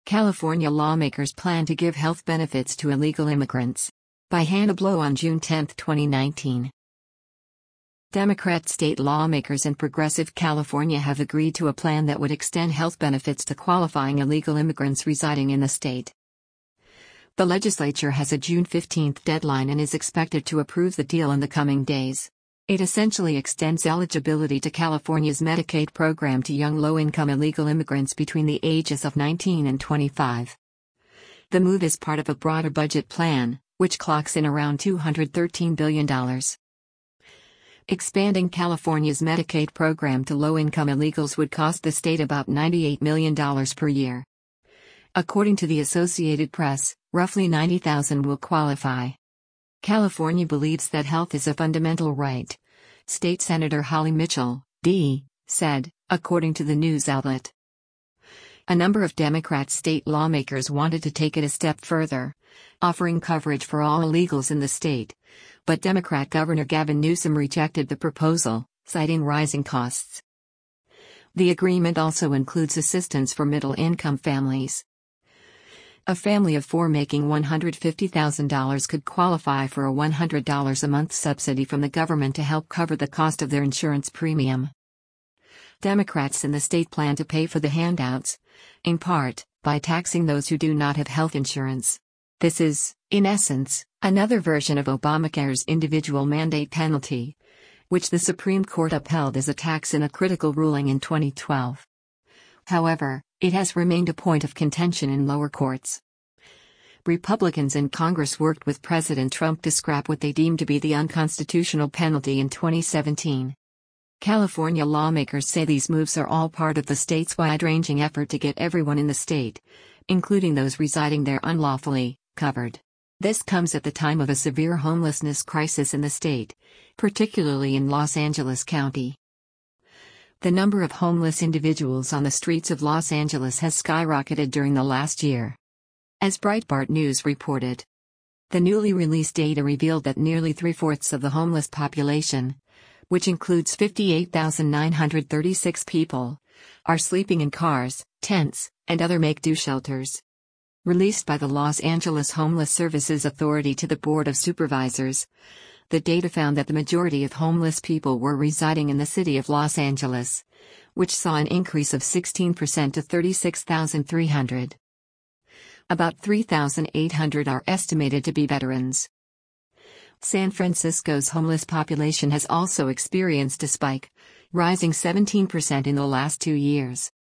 California lawmakers plan to give health benefits to illegal immigrants. By Hannah Blow on June 10, 2019. Democrat state lawmakers in progressive California have agreed to a plan that would extend health benefits to qualifying illegal immigrants residing in the state. The legislature has a June 15 deadline and is expected to approve the deal in the coming days. It essentially extends eligibility to California's Medicaid program to young low-income illegal immigrants between the ages of 19 and 25. The move is part of a broader budget plan, which clocks in around $213 billion. Expanding California's Medicaid program to low-income illegals would cost the state about $98 million per year. According to the Associated Press, roughly 90,000 will qualify. California believes that health is a fundamental right. State Senator Holly Mitchell, D., said, according to the news outlet. A number of Democrat state lawmakers wanted to take it a step further, offering coverage for all illegals in the state, but Democrat Governor Gavin Newsom rejected the proposal, citing rising costs. The agreement also includes assistance for middle-income families. A family of four making $150,000 could qualify for a $100 a month subsidy from the government to help cover the cost of their insurance premium. Democrats in the state plan to pay for the handouts, in part, by taxing those who do not have health insurance. This is, in essence, another version of Obamacare's individual mandate penalty, which the Supreme Court upheld as a tax in a critical ruling in 2012. However, it has remained a point of contention in lower courts. Republicans in Congress worked with President Trump to scrap what they deemed to be the unconstitutional penalty in 2017. California lawmakers say these moves are all part of the state's wide-ranging effort to get everyone in the state, including those residing there unlawfully, covered. This comes at the time of a severe homelessness crisis in the state, particularly in Los Angeles County. The number of homeless individuals on the streets of Los Angeles has skyrocketed during the last year. As Breitbart News reported, the newly released data revealed that nearly three-fourths of the homeless population, which includes 58,936 people, are sleeping in cars, tents, and other make-do shelters. Released by the Los Angeles Homeless Services Authority to the Board of Supervisors, the data found that the majority of homeless people were residing in the city of Los Angeles, which saw an increase of 16% to 36,300. About 3,800 are estimated to be veterans. San Francisco's homeless population has also experienced a spike, rising 17% in the last 2 years.